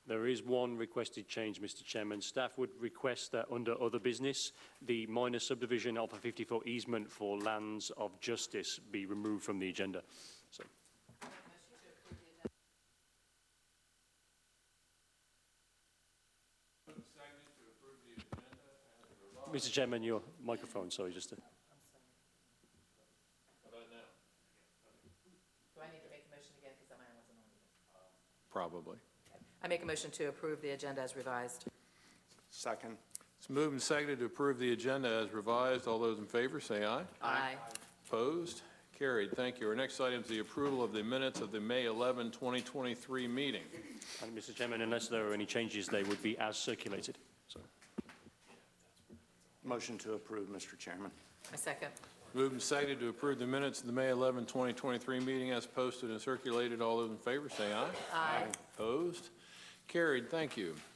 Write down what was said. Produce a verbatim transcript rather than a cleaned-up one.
There is one requested change, Mister Chairman. Staff would request that under other business, the minor subdivision of a fifty-foot easement for lands of justice be removed from the agenda. So. Mister Chairman, your microphone, sorry, just to... Do I need to make a motion again because mine wasn't on either? Probably. I make a motion to approve the agenda as revised. Second. It's moved and seconded to approve the agenda as revised. All those in favor say aye. Aye. Opposed? Carried. Thank you. Our next item is the approval of the minutes of the May eleventh, twenty twenty-three meeting. And Mister Chairman, unless there are any changes, they would be as circulated. So. Motion to approve, Mister Chairman. I second. Moved and seconded to approve the minutes of the May eleventh, twenty twenty-three meeting as posted and circulated. All those in favor say aye. Aye. Opposed? Carried. Thank you.